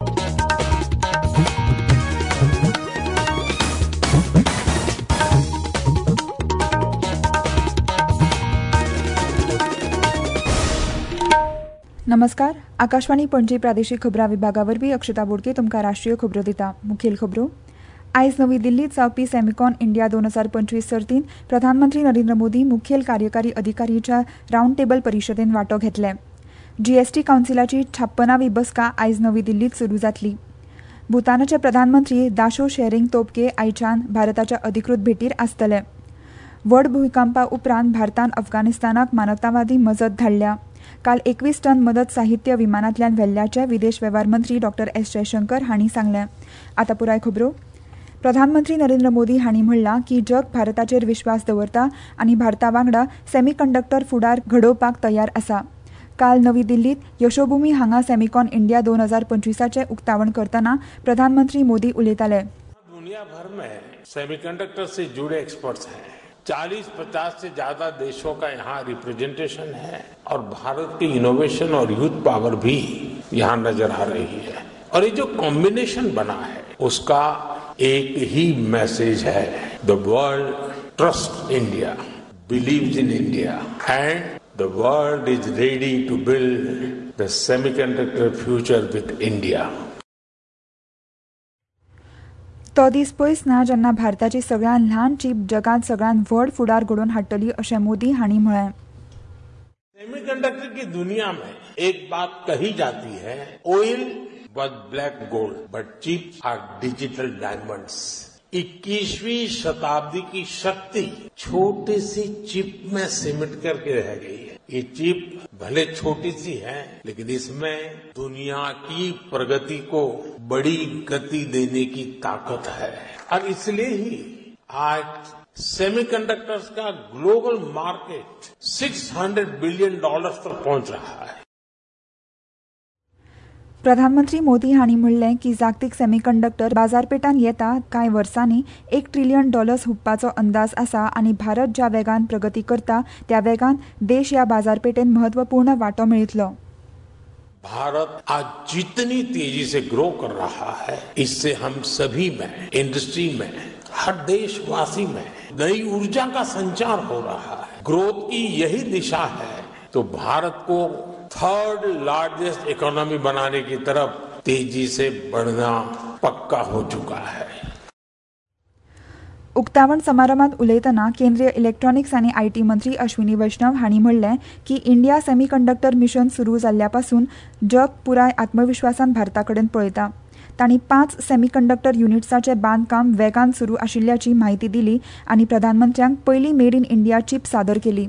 नमस्कार. आकाशवाणी पणजी प्रादेशीक खबरां विभागावरवीं अक्षता बोडके तुमकां राष्ट्रीय खबरो दिता. मुखेल खबरो. आयज नवी दिल्लीत जावपी सॅमिकॉन इंडिया 2025 सर्तींत प्रधानमंत्री नरेंद्र मोदी मुखेल कार्यकारी अधिकारीच्या रावंड टेबल परिशदेंत वांटो घेतले. जीएसटी कावन्सिलाची 56वी बसका आयज नवी दिल्लीत सुरू जातली. भूतानाचे प्रधानमंत्री दाशो शेरिंग तोबगे आयच्यान भारताच्या अधिकृत भेटीर आसतले. व्हड भुंयकांपा उपरांत भारतान अफगाणिस्तानाक मानवतावादी मजत धाडल्या. काल 21 टन मदत साहित्य विमानांतल्यान व्हेल्ल्याचे विदेश वेव्हार मंत्री डॉ. एस जयशंकर हांणी सांगलें. आतां पुराय खबरो. प्रधानमंत्री नरेंद्र मोदी हांणी म्हणलां की जग भारताचेर विश्वास दवरता आनी भारता वांगडा सेमीकंडक्टर फुडार घडोवपाक तयार आसा. काल नवी दिल्लीत यशोभूमी हांगा सॅमिकॉन इंडिया 2025 उक्तावण करतना प्रधानमंत्री मोदी उलयताले. दुनिया भर में सेमीकंडक्टर से जुड़े एक्सपर्ट्स हैं. 40-50 से ज्यादा देशों का यहाँ रिप्रेजेंटेशन है और भारत की इनोवेशन और यूथ पावर भी यहाँ नजर आ रही है. और ये जो कॉम्बिनेशन बना है उसका एक ही मैसेज है. The world trust India, believes in India and the world is ready to build the semiconductor future with India. तो दीस पयस ना जेन्ना भारताची सगळ्यात ल्हान चीप जगात सगळ्यात व्हड फुडार घडोवन हाडटली अशें मोदी हांणी म्हळें. सेमीकंडक्टर की दुनिया में एक बात कही जाती है, oil was black gold, but chips are digital diamonds. 21वीं शताब्दी की शक्ति छोटी सी चिप में सिमट करके रह गई है. ये चिप भले छोटी सी है लेकिन इसमें दुनिया की प्रगति को बड़ी गति देने की ताकत है. और इसलिए ही आज सेमीकंडक्टर्स का ग्लोबल मार्केट $600 बिलियन तक पहुंच रहा है. प्रधानमंत्री मोदी हांणी म्हणलें की जागतीक सेमीकंडक्टर बाजारपेठांत येता कांय वर्सांनी $1 ट्रिलियन हुबपाचो अंदाज आसा आनी भारत ज्या वेगान प्रगती करता त्या वेगान देश ह्या बाजारपेठेंत महत्वपूर्ण वांटो मेळयतलो. भारत आज जितनी तेजी से ग्रो कर रहा है इससे हम सभी में, इंडस्ट्री में, हर देशवासी में नई ऊर्जा का संचार हो रहा है. ग्रोथ की यही दिशा है तो भारत को थर्ड लार्जेस्ट इकोनॉमी बनाने की तरफ तेजी से बढ़ना पक्का हो चुका है. उक्तावण समारंभात उलयतना केंद्रीय इलेक्ट्रॉनिक्स आनी आयटी मंत्री अश्विनी वैष्णव हांणी म्हणलें की इंडिया सेमीकंडक्टर मिशन सुरू जाल्ल्यापासून जग पुराय आत्मविश्वासान भारताकडेन पळयता. तांणी 5 सेमीकंडक्टर युनिट्सांचें बांदकाम वेगान सुरू आशिल्ल्याची म्हायती दिली आनी प्रधानमंत्र्यांक पयली मेड इन इंडिया चीप सादर केली.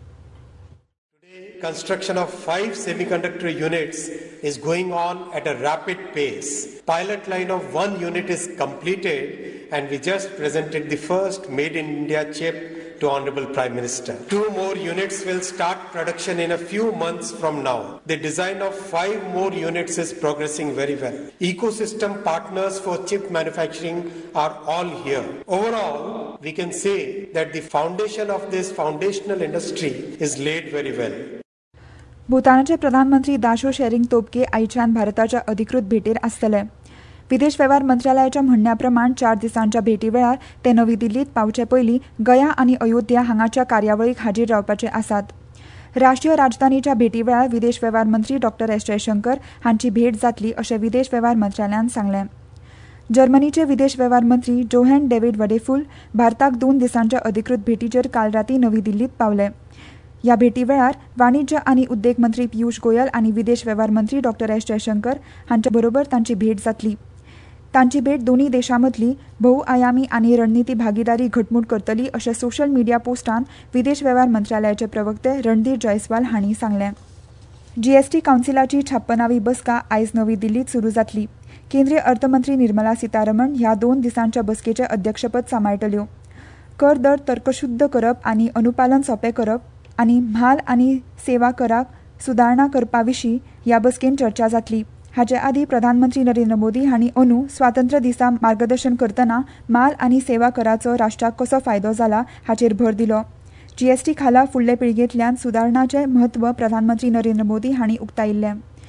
Construction of 5 semiconductor units is going on at a rapid pace. Pilot line of 1 unit is completed and we just presented the first Made in India chip to Honorable Prime Minister. 2 more units will start production in a few months from now. The design of 5 more units is progressing very well. Ecosystem partners for chip manufacturing are all here. Overall, we can say that the foundation of this foundational industry is laid very well. भूतानाचे प्रधानमंत्री daisho Tshering Tobgay आयच्यान भारताच्या अधिकृत भेटीर आसतले. विदेश वेव्हार मंत्रालयाच्या म्हणण्याप्रमाण 4 दिसांच्या भेटी वेळार ते नवी दिल्लीत पावचे पयलीं गया आनी अयोध्या हांगाच्या कार्यावळीक हाजीर रावपाचे आसात. राष्ट्रीय राजधानीच्या भेटी वेळार विदेश वेव्हार मंत्री डॉ. एस जयशंकर हांची भेट जातली अशें विदेश वेव्हार मंत्रालयान सांगलें. जर्मनीचे विदेश वेव्हार मंत्री जोहेन डेव्हिड वडेफूल भारताक 2 दिसांच्या अधिकृत भेटीचेर काल राती नवी दिल्लीत पावले. ह्या भेटी वेळार वाणिज्य आनी उद्देग मंत्री पियुष गोयल आनी विदेश वेव्हार मंत्री डॉ. एस जयशंकर हांचे बरोबर तांची भेट जातली. तांची भेट दोनूय देशांमदली भोवआयामी आनी रणनीती भागीदारी घटमूट करतली अशें सोशल मिडिया पोस्टान विदेश वेव्हार मंत्रालयाचे प्रवक्ते रणधीर जयस्वाल हांणी सांगलें. जीएसटी कावन्सिलाची 56वी बसका आयज नवी दिल्लीत सुरू जातली. केंद्रीय अर्थमंत्री निर्मला सीतारमण ह्या 2 दिसांच्या बसकेचे अध्यक्षपद सांबाळटल्यो. कर दर तर्कशुद्ध करप आनी अनुपालन सोंपें करप आनी म्हाल आनी सेवा कराक सुदारणा करपाविशीं ह्या बसकेन चर्चा जातली. हाचे आदी प्रधानमंत्री नरेंद्र मोदी हांणी अंदू स्वातंत्र्य दिसा मार्गदर्शन करतना माल आनी सेवा कराचो राष्ट्राक कसो फायदो जाला हाचेर भर दिलो. जीएसटी खाला फुडले पिळगेंतल्यान सुदारणाचें म्हत्व प्रधानमंत्री नरेंद्र मोदी हांणी उक्तायिल्लें.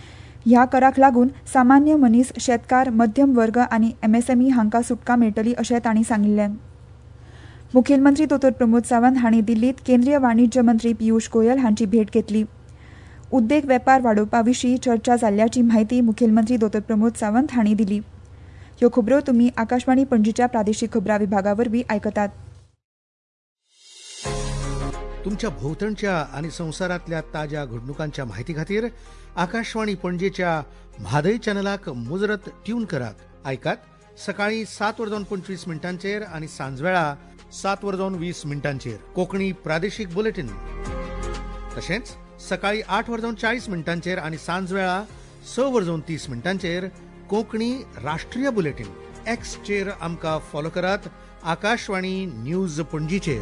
ह्या कराक लागून सामान्य मनीस, शेतकार, मध्यम वर्ग आनी MSME हांकां सुटका मेळटली अशें तांणी सांगिल्लें. मुखेलमंत्री दोतोर प्रमोद सावंत हांणी दिल्लीत केंद्रीय वाणिज्य मंत्री पियुष गोयल हांची भेट घेतली. उद्देग वेपार वाडोवपा विशीं चर्चा जाल्ल्याची म्हायती मुखेलमंत्री दोतोर प्रमोद सावंत हांणी दिली. ह्यो खबरो तुमी आकाशवाणी पणजीच्या प्रादेशीक खबरां विभागा वरवीं आयकतात. तुमच्या भोवतणच्या आणि संवसारांतल्या ताज्या घडणुकांच्या म्हायती खातीर आकाशवाणी पणजेच्या म्हादय चॅनलाक मुजरत ट्यून करात. आयकात सकाळी 7:25 आनी सांजवेळा 7:20 कोंकणी प्रादेशीक बुलेटिन. तशेंच सकाळी 8:40 आनी सांजवेळा 6:30 कोंकणी राष्ट्रीय बुलेटिन. एक्सचेर आमकां फॉलो करात. आकाशवाणी न्यूज पणजीचेर.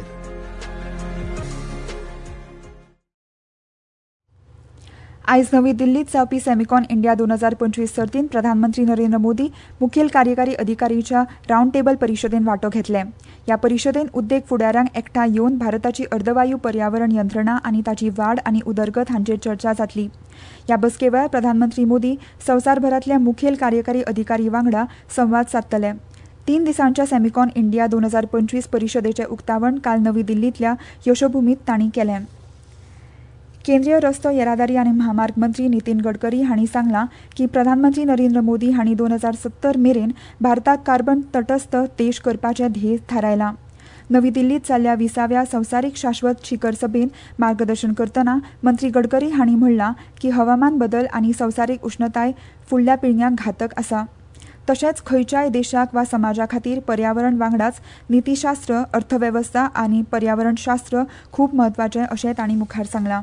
आयज नवी दिल्लीत जावपी सॅमिकॉन इंडिया 2025 सर्तींत प्रधानमंत्री नरेंद्र मोदी मुखेल कार्यकारी अधिकारीच्या रावंड टेबल परिशदेन वांटो घेतले. ह्या परिशदेन उद्देग फुडाऱ्यांक एकठांय येवन भारताची अर्दवायू पर्यावरण यंत्रणा आनी ताची वाड आनी उदरगत हांचेर चर्चा जातली. ह्या बसके वेळार प्रधानमंत्री मोदी संवसारभरांतल्या मुखेल कार्यकारी अधिकारी वांगडा संवाद सादतले. 3 दिसांच्या सॅमिकॉन इंडिया 2025 परिशदेचें उक्तावण काल नवी दिल्लींतल्या यशोभुमीत तांणी केलें. केंद्रीय रस्तो येरादारी आनी महामार्ग मंत्री नितीन गडकरी हांणी सांगलां की प्रधानमंत्री नरेंद्र मोदी हांणी 2070 मेरेन भारताक कार्बन तटस्थ देश करपाचें ध्येय थारायलां. नवी दिल्लीत जाल्ल्या 20व्या संवसारीक शाश्वत शिखर सभेत मार्गदर्शन करतना मंत्री गडकरी हांणी म्हणलां की हवामान बदल आनी संवसारीक उश्णताय फुडल्या पिळग्यांक घातक आसा. तशेंच खंयच्याय देशाक वा समाजा खातीर पर्यावरण वांगडाच नितीशास्त्र, अर्थवेवस्था आनी पर्यावरणशास्त्र खूब म्हत्वाचें अशें तांणी मुखार सांगलां.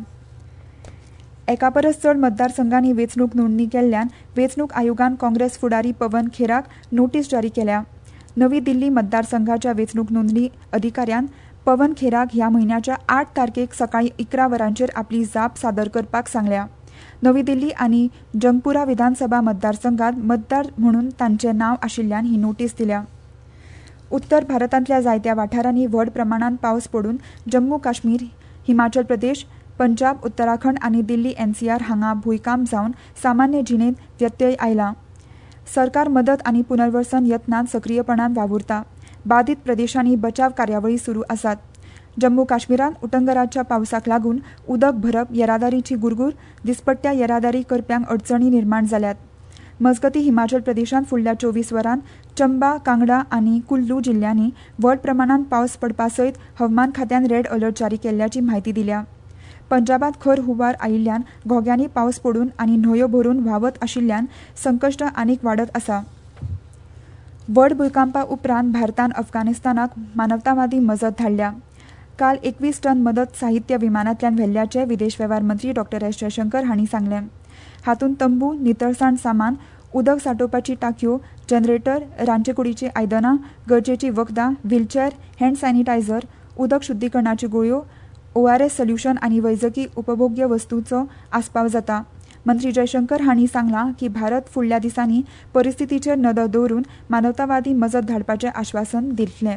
एका परस चड मतदारसंघांनी वेंचणूक नोंदणी केल्ल्यान वेंचणूक आयोगान काँग्रेस फुडारी पवन खेराक नोटीस जारी केल्या. नवी दिल्ली मतदारसंघाच्या वेंचणूक नोंदणी अधिकाऱ्यान पवन खेराक ह्या म्हयन्याच्या 8 तारखेक सकाळी 11 वरांचेर आपली जाप सादर करपाक सांगल्या. नवी दिल्ली आनी जंगपुरा विधानसभा मतदारसंघात मतदार म्हणून तांचें नांव आशिल्ल्यान ही नोटीस दिल्या. उत्तर भारतांतल्या जायत्या वाठारांनी व्हड प्रमाणांत पावस पडून जम्मू काश्मीर, हिमाचल प्रदेश, पंजाब, उत्तराखंड आनी दिल्ली NCR हांगा भुंयकांप जावन सामान्य जिणेंत व्यत्यय आयला. सरकार मदत आनी पुनर्वसन यत्नांत सक्रीयपणान वावुरता. बाधित प्रदेशांनी बचाव कार्यावळी सुरू आसात. जम्मू काश्मीरांत उटंगराच्या पावसाक लागून उदक भरप, येरादारीची गुरगूर, दिसपट्ट्या येरादारी करप्यांक अडचणी निर्माण जाल्यात. मजगतीं हिमाचल प्रदेशांत फुडल्या 24 वरांत चंबा, कांगडा आनी कुल्लू जिल्ल्यांनी व्हड प्रमाणांत पावस पडपा सयत हवामान खात्यान रेड अलर्ट जारी केल्ल्याची म्हायती दिल्या. पंजाबात खर हुंवार आयिल्ल्यान घोग्यांनी पावस पडून आनी न्हंयो भरून व्हांवत आशिल्ल्यान संकश्ट आनीक वाडत आसा. व्हड भुंयकांपा उपरांत भारतान अफगाणिस्तानाक मानवतावादी मजत धाडल्या. काल 21 टन मदत साहित्य विमानांतल्यान व्हेल्ल्याचें विदेश वेव्हार मंत्री डॉ. एस. जयशंकर हांणी सांगलें. हातूंत तंबू, नितळसाण सामान, उदक सांठोवपाची टांकयो, जनरेटर, रांदचे कुडीचीं आयदनां, गरजेचीं वखदां, व्हीलचॅर, हँड सॅनिटायझर, उदक शुद्धीकरणाच्यो गुळयो, ORS सोल्युशन आनी वैजकी उपभोग्य वस्तूंचो आस्पाव जाता. मंत्री जयशंकर हांणी सांगलां की भारत फुडल्या दिसांनी परिस्थितीचेर नदर दवरून मानवतावादी मजत धाडपाचें आश्वासन दितलें.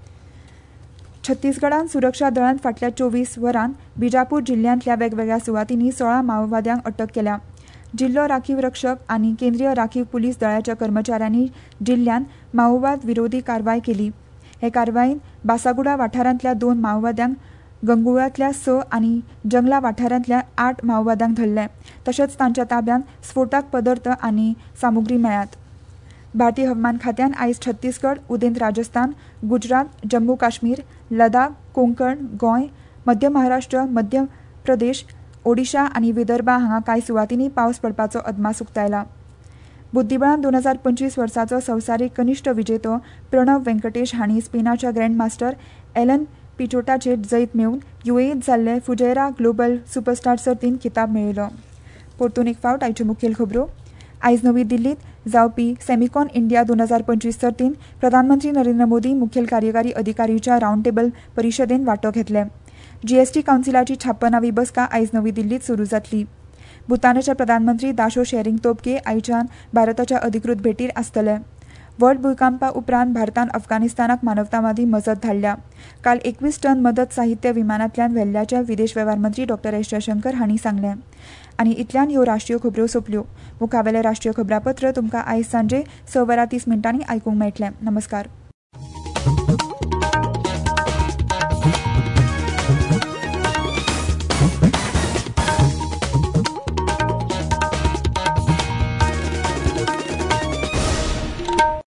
छत्तीसगडांत सुरक्षा दळान फाटल्या 24 वरांत बिजापूर जिल्ल्यांतल्या वेगवेगळ्या सुवातींनी 16 माओवाद्यांक अटक केल्या. जिल्लो राखीव रक्षक आनी केंद्रीय राखीव पुलीस दळाच्या कर्मचाऱ्यांनी जिल्ल्यांत माओवाद विरोधी कारवाय केली. हे कारवायेंत बासागुडा वाठारांतल्या 2 माओवाद्यांक, गंगुळांतल्या 6 आनी जंगला वाठारांतल्या 8 माओवाद्यांक धरले. तशेंच तांच्या ताब्यांत स्फोटक पदार्थ आनी सामुग्री मेळ्ळ्यात. भारतीय हवामान खात्यान आयज छत्तीसगड, उदेंत राजस्थान, गुजरात, जम्मू काश्मीर, लडाख, कोंकण, गोंय, मध्य महाराष्ट्र, मध्य प्रदेश, ओडिशा आनी विदर्भा हांगा कांय सुवातींनी पावस पडपाचो अदमास उक्तायला. बुद्धीबळांत 2025 वर्साचो संवसारीक कनिश्ठ विजेतो प्रणव वेंकटेश हांणी स्पेनाच्या ग्रँडमास्टर एलन पिचोटाचेर जैत मेळून UAEत जाल्ले फुजैरा ग्लोबल सुपरस्टार सर्तींत खिताब मेळयलो. परतून एक फावट आयच्यो मुखेल खबरो. आयज नवी दिल्लीत जावपी सॅमिकॉन इंडिया 2025 सर्तींत प्रधानमंत्री नरेंद्र मोदी मुखेल कार्यकारी अधिकारीच्या रावंड टेबल परिशदेन वांटो घेतले. GST कावन्सिलाची 56वी बसका आयज नवी दिल्लीत सुरू जातली. भूतानाचे प्रधानमंत्री दाशो शेरिंग तोबगे आयच्यान भारताच्या अधिकृत भेटीर आसतले. व्हड भुंयकांपा उपरांत भारतान अफगाणिस्तानाक मानवतावादी मजत धाडल्या. काल 21 टन मदत साहित्य विमानांतल्यान व्हेल्ल्याचें विदेश वेव्हार मंत्री डॉ. एस. जयशंकर हांणी सांगलें. आनी इतल्यान ह्यो राष्ट्रीय खबरो सोंपल्यो. मुखावेलें राष्ट्रीय खबरापत्र तुमकां आयज सांजे 6:30 आयकूंक मेळटलें. नमस्कार.